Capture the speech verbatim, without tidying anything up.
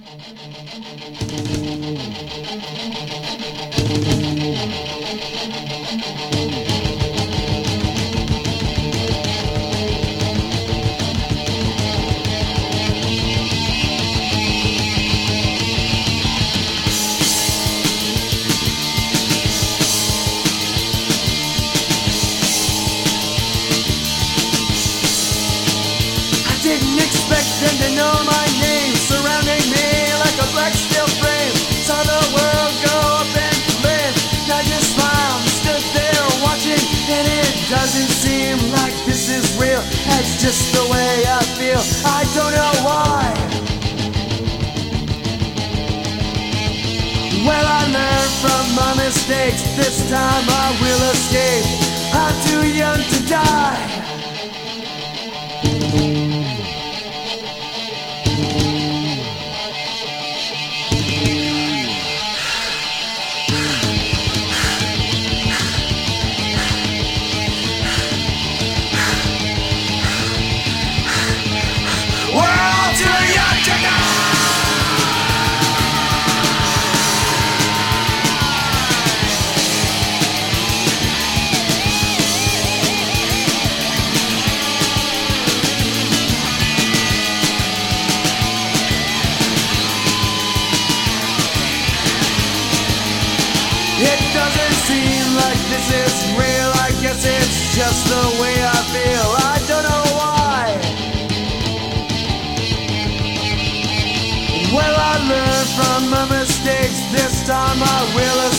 Didn't expect them to know my name, surrounding me like a black steel frame. Saw the world go up in flames. I just smiled and stood there watching, and it doesn't seem like this is real. That's just the way I feel. I don't know why. Well, I learned from my mistakes. This time I will escape. I'm too young to die. It doesn't seem like this is real. I guess it's just the way I feel. I don't know why. Well, I learned from my mistakes. This time I will